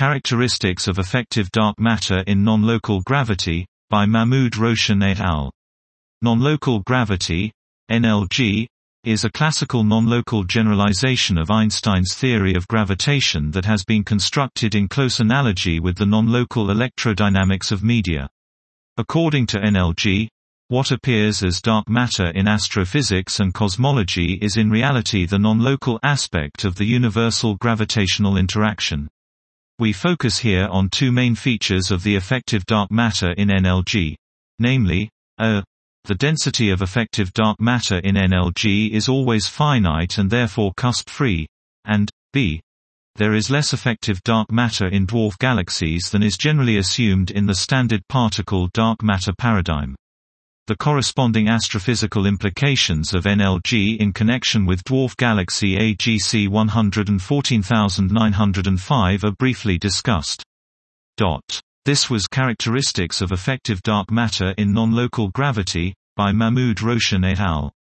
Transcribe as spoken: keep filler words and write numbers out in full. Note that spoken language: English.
Characteristics of Effective Dark Matter in Non-Local Gravity, by Mahmoud Roshan et al. Non-local gravity, N L G, is a classical non-local generalization of Einstein's theory of gravitation that has been constructed in close analogy with the non-local electrodynamics of media. According to N L G, what appears as dark matter in astrophysics and cosmology is in reality the non-local aspect of the universal gravitational interaction. We focus here on two main features of the effective dark matter in N L G. Namely, a. The density of effective dark matter in N L G is always finite and therefore cusp-free, and b. There is less effective dark matter in dwarf galaxies than is generally assumed in the standard particle dark matter paradigm. The corresponding astrophysical implications of N L G in connection with dwarf galaxy A G C one hundred fourteen thousand nine hundred five are briefly discussed. This was Characteristics of Effective Dark Matter in Non-Local Gravity, by Mahmoud Roshan et al.